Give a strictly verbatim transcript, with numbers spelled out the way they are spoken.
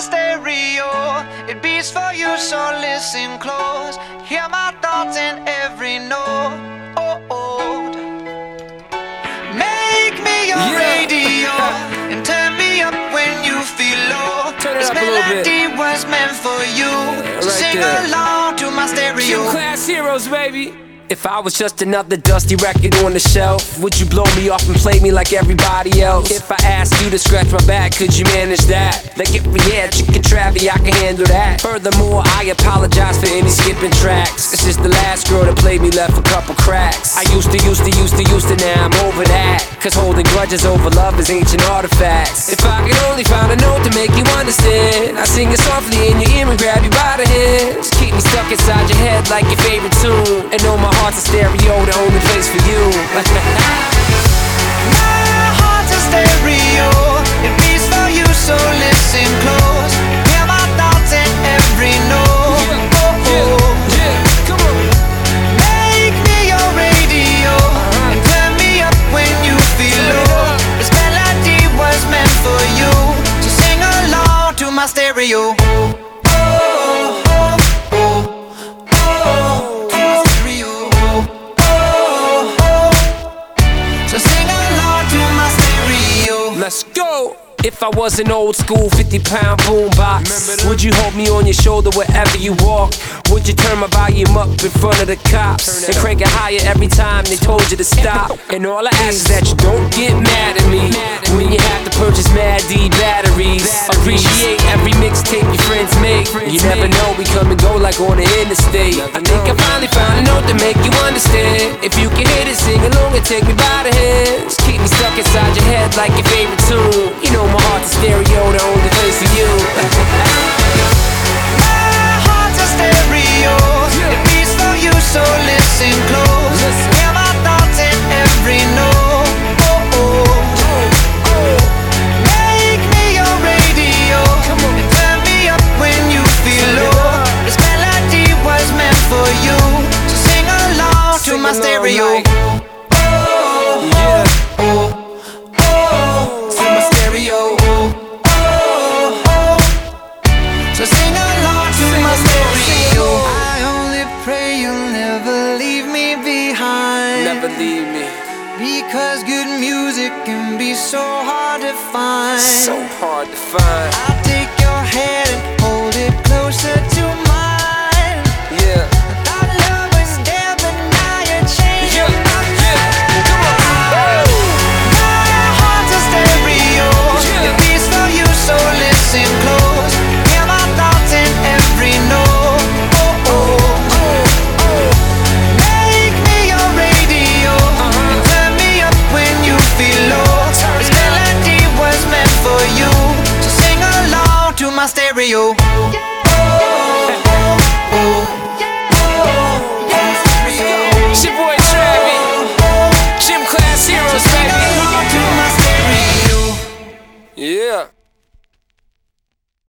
stereo, it beats for you, so listen close. Hear my thoughts in every note. Make me your Yeah. radio and turn me up when you feel low. Turn it This up a little bit. melody was meant for you. So right sing there. along to my stereo. Gym Class Heroes, baby. If I was just another dusty record on the shelf, would you blow me off and play me like everybody else? If I asked you to scratch my back, could you manage that? Like if we had chicken trappy, I can handle that. Furthermore, I apologize for any skipping tracks. This is the last girl that played me left a couple cracks. I used to, used to, used to, used to, now I'm over that. Cause holding grudges over love is ancient artifacts. If I could only find a note to make you understand, I sing it softly in your ear and grab you by the hands. Keep me stuck inside your head like your favorite tune, and know my heart's a stereo, the only place for you. My heart's a stereo, it beats for you, so listen close. Hear my thoughts in every note. Yeah, yeah, yeah, come on. Make me your radio and turn me up when you feel low. This melody was meant for you, so sing along to my stereo. Let's go! If I was an old school fifty pound boombox, would you hold me on your shoulder wherever you walk? Would you turn my volume up in front of the cops and crank it higher every time they told you to stop? And all I ask is that you don't get mad at me when you have to purchase Mad D batteries. Appreciate every mixtape your friends make. You never know, we come and go like on the interstate. I think I finally found a note to make you understand. If you can hit it, sing along and take me by the hands. Keep me stuck inside your head like your favorite tune. You know my heart's a stereo, the only place for you. My heart's a stereo, it beats for you, so listen close. Hear my thoughts in every note. Make me your radio and turn me up when you feel low. This melody was meant for you, so sing along to my stereo. So sing along to my stereo. I only pray you'll never leave me behind. Never leave me. Because good music can be so hard to find. So hard to find. I'll take your hand and hold it closer to mine. Yeah. Thought love was dead, but now you're changing Yeah, my yeah. mind. Come on. My heart's a stereo, Yeah. it beats for you, so listen close. Hear my thoughts in every note. Make me your radio and turn me up when you feel low. This melody was meant for you, so sing along to my stereo.